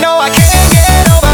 know I can't get over.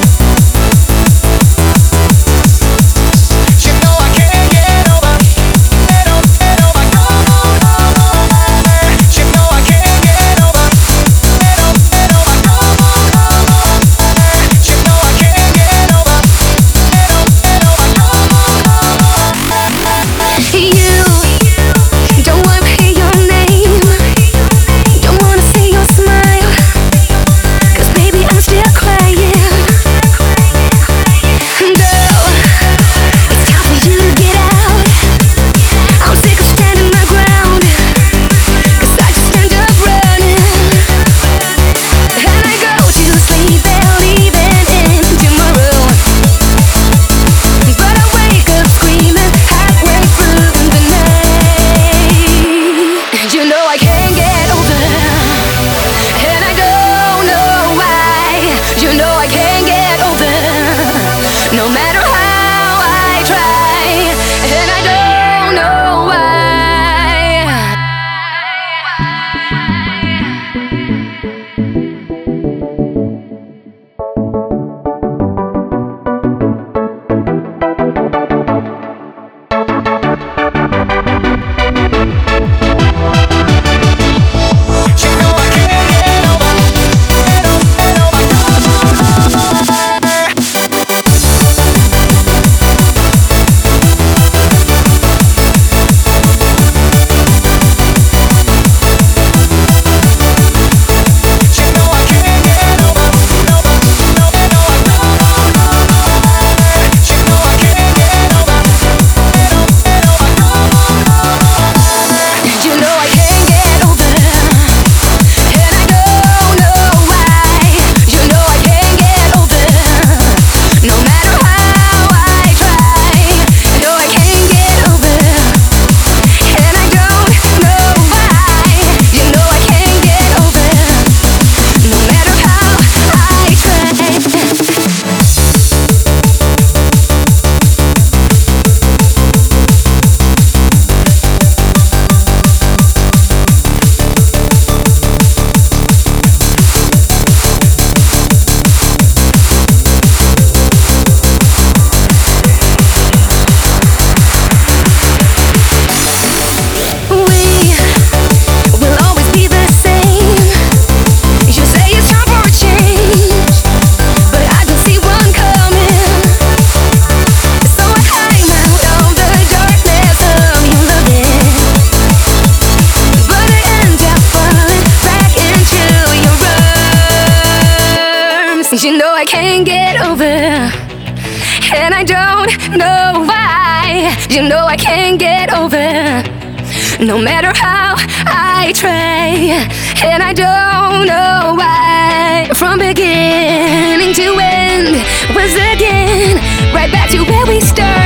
You know I can't get over. Get over, get over. No, no, no, no. You know I can't get over. Get over, get over. No, no, no, no. You know I can't get over. Get over, get over. No, no, no. You don't wanna hear your name, don't wanna see your smile, 'cause baby I'm still crying. Girl, it's time for you to get out. I'm sick of standing my ground, 'cause I just end up running. And I go to sleep and leaving into my room, but I wake up screaming halfway through the night. You know I can't get over, and I don't know why. You know I can't get over, no matter how I try, and I don't know why. You know I can't get over. Get over, get over. No, no, no. You know I can't get over. No, no, no, no, no, no. You know I can't get over. Get over, get over. No, no, no. You know I can't get over, and I don't know why. You know I can't get over, no matter how I try. You know I can't get over, and I don't know why. You know I can't get over, no matter how I try. We will always be the same. You say it's time for a change, but I don't see one coming. So I climb out of the darkness of your loving, but I end up falling back into your arms. You know I can't get over, and I don't know why. You know I can't get over, no matter how I try, and I don't know why. From beginning to end was again, right back to where we started.